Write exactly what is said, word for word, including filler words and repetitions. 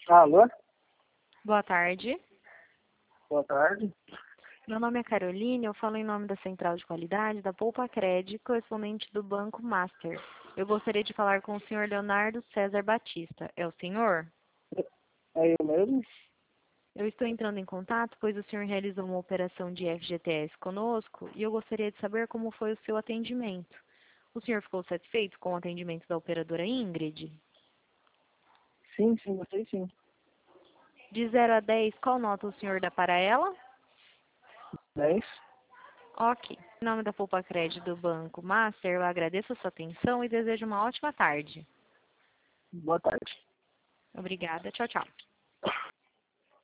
Alô? Boa tarde. Boa tarde. Meu nome é Caroline, eu falo em nome da Central de Qualidade da Poupa Cred, correspondente do Banco Master. Eu gostaria de falar com o senhor Leonardo César Batista. É o senhor? É eu mesmo? Eu estou entrando em contato, pois o senhor realizou uma operação de F G T S conosco e eu gostaria de saber como foi o seu atendimento. O senhor ficou satisfeito com o atendimento da operadora Ingrid? Sim, sim, gostei sim. De zero a dez, qual nota o senhor dá para ela? dez. Ok. Em nome da Poupa Cred do Banco Master, eu agradeço a sua atenção e desejo uma ótima tarde. Boa tarde. Obrigada. Tchau, tchau.